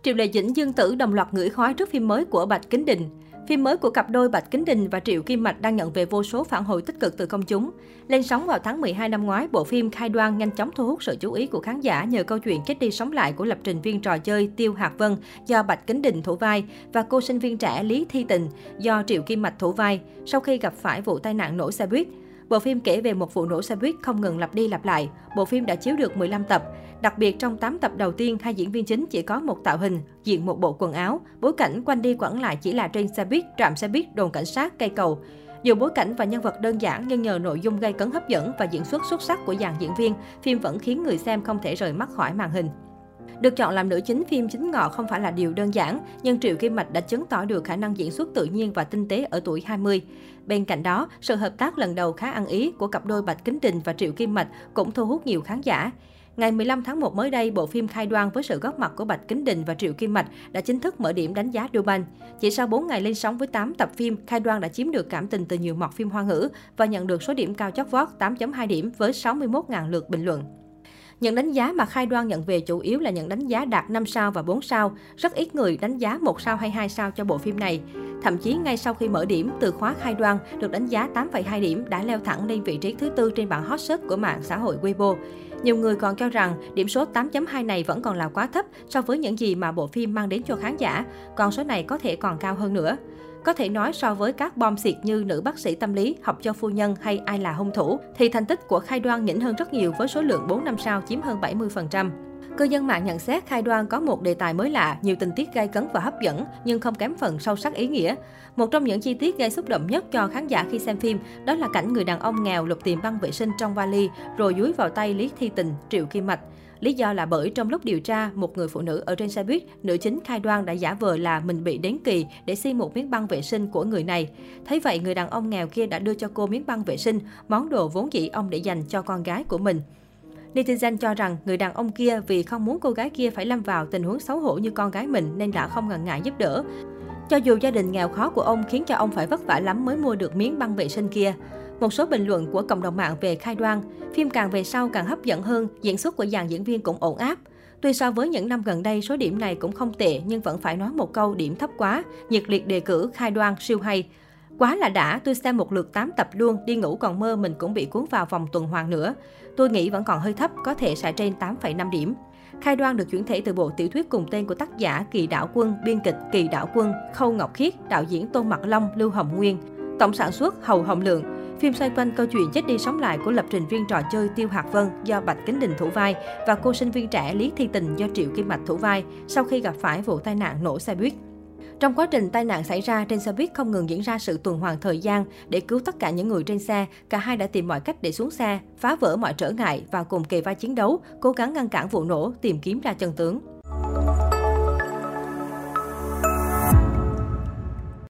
Triệu Lệ Dĩnh, Dương Tử đồng loạt ngửi khói trước phim mới của Bạch Kính Đình. Phim mới của cặp đôi Bạch Kính Đình và Triệu Kim Mạch đang nhận về vô số phản hồi tích cực từ công chúng. Lên sóng vào tháng 12 năm ngoái, bộ phim Khai Đoan nhanh chóng thu hút sự chú ý của khán giả nhờ câu chuyện chết đi sống lại của lập trình viên trò chơi Tiêu Hạc Vân do Bạch Kính Đình thủ vai và cô sinh viên trẻ Lý Thi Tình do Triệu Kim Mạch thủ vai sau khi gặp phải vụ tai nạn nổ xe buýt. Bộ phim kể về một vụ nổ xe buýt không ngừng lặp đi lặp lại. Bộ phim đã chiếu được 15 tập. Đặc biệt trong 8 tập đầu tiên, hai diễn viên chính chỉ có một tạo hình, diện một bộ quần áo. Bối cảnh quanh đi quẩn lại chỉ là trên xe buýt, trạm xe buýt, đồn cảnh sát, cây cầu. Dù bối cảnh và nhân vật đơn giản nhưng nhờ nội dung gây cấn hấp dẫn và diễn xuất xuất sắc của dàn diễn viên, phim vẫn khiến người xem không thể rời mắt khỏi màn hình. Được chọn làm nữ chính phim Chính Ngọ không phải là điều đơn giản, nhưng Triệu Kim Mạch đã chứng tỏ được khả năng diễn xuất tự nhiên và tinh tế ở tuổi 20. Bên cạnh đó, sự hợp tác lần đầu khá ăn ý của cặp đôi Bạch Kính Đình và Triệu Kim Mạch cũng thu hút nhiều khán giả. Ngày 15 tháng 1 mới đây, bộ phim Khai Đoan với sự góp mặt của Bạch Kính Đình và Triệu Kim Mạch đã chính thức mở điểm đánh giá Douban. Chỉ sau 4 ngày lên sóng với 8 tập phim, Khai Đoan đã chiếm được cảm tình từ nhiều mọt phim Hoa ngữ và nhận được số điểm cao chót vót 8.2 điểm với 61.000 lượt bình luận. Những đánh giá mà Khai Đoan nhận về chủ yếu là những đánh giá đạt 5 sao và 4 sao. Rất ít người đánh giá 1 sao hay 2 sao cho bộ phim này. Thậm chí ngay sau khi mở điểm, từ khóa Khai Đoan được đánh giá 8,2 điểm đã leo thẳng lên vị trí thứ tư trên bảng hot search của mạng xã hội Weibo. Nhiều người còn cho rằng điểm số 8.2 này vẫn còn là quá thấp so với những gì mà bộ phim mang đến cho khán giả, còn số này có thể còn cao hơn nữa. Có thể nói so với các bom xịt như Nữ bác sĩ tâm lý, Học cho phu nhân hay Ai là hung thủ, thì thành tích của Khai Đoan nhỉnh hơn rất nhiều với số lượng 4-5 sao chiếm hơn 70%. Cư dân mạng nhận xét Khai Đoan có một đề tài mới lạ, nhiều tình tiết gay cấn và hấp dẫn, nhưng không kém phần sâu sắc ý nghĩa. Một trong những chi tiết gây xúc động nhất cho khán giả khi xem phim, đó là cảnh người đàn ông nghèo lục tìm băng vệ sinh trong vali, rồi dúi vào tay Lý Thi Tình, Triệu Kim Mạch. Lý do là bởi trong lúc điều tra, một người phụ nữ ở trên xe buýt, nữ chính Khai Đoan đã giả vờ là mình bị đến kỳ để xin một miếng băng vệ sinh của người này. Thấy vậy, người đàn ông nghèo kia đã đưa cho cô miếng băng vệ sinh, món đồ vốn dĩ ông để dành cho con gái của mình. Netizen cho rằng người đàn ông kia vì không muốn cô gái kia phải lâm vào tình huống xấu hổ như con gái mình nên đã không ngần ngại giúp đỡ. Cho dù gia đình nghèo khó của ông khiến cho ông phải vất vả lắm mới mua được miếng băng vệ sinh kia. Một số bình luận của cộng đồng mạng về Khai Đoan, phim càng về sau càng hấp dẫn hơn, diễn xuất của dàn diễn viên cũng ổn áp. Tuy so với những năm gần đây, số điểm này cũng không tệ nhưng vẫn phải nói một câu điểm thấp quá, nhiệt liệt đề cử Khai Đoan siêu hay. Quá là đã, tôi xem một lượt 8 tập luôn, đi ngủ còn mơ mình cũng bị cuốn vào vòng tuần hoàn nữa. Tôi nghĩ vẫn còn hơi thấp, có thể sẽ trên 8,5 điểm. Khai Đoan được chuyển thể từ bộ tiểu thuyết cùng tên của tác giả Kỳ Đảo Quân, biên kịch Kỳ Đảo Quân, Khâu Ngọc Khiết, đạo diễn Tôn Mặc Long, Lưu Hồng Nguyên. Tổng sản xuất Hầu Hồng Lượng. Phim xoay quanh câu chuyện chết đi sống lại của lập trình viên trò chơi Tiêu Hạc Vân do Bạch Kính Đình thủ vai và cô sinh viên trẻ Lý Thi Tình do Triệu Kim Mạch thủ vai sau khi gặp phải vụ tai nạn nổ xe buýt. Trong quá trình tai nạn xảy ra, trên xe buýt không ngừng diễn ra sự tuần hoàn thời gian để cứu tất cả những người trên xe. Cả hai đã tìm mọi cách để xuống xe, phá vỡ mọi trở ngại và cùng kề vai chiến đấu, cố gắng ngăn cản vụ nổ, tìm kiếm ra chân tướng.